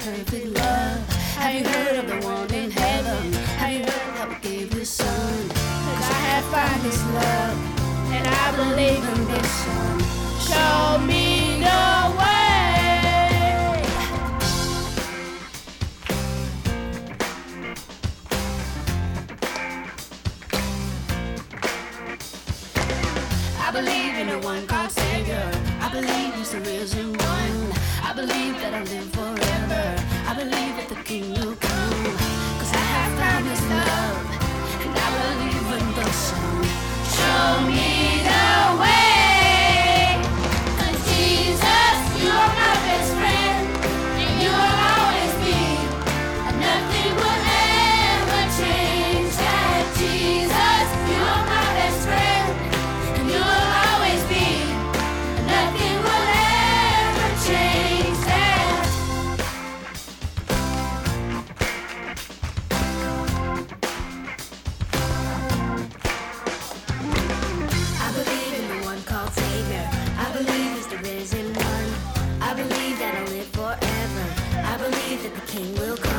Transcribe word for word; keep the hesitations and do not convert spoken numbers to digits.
perfect love. Have you heard of the one in heaven? Have you heard how he gave his son? Cause I have found his love, and I believe in this song. Show me the way. I believe in the one called Savior. I believe he's the risen one. I believe that I'll live forever. I believe that the King will come. Cause I have found his love, and I believe in the song. Show me the way. Cause Jesus, you are my best friend, and you will always be. And nothing will ever change that. Jesus, you are my best friend, and you will always be. And nothing will ever change that. I believe in the one called Savior. I believe he's the risen one. I believe that I'll live forever. I believe that the King will come.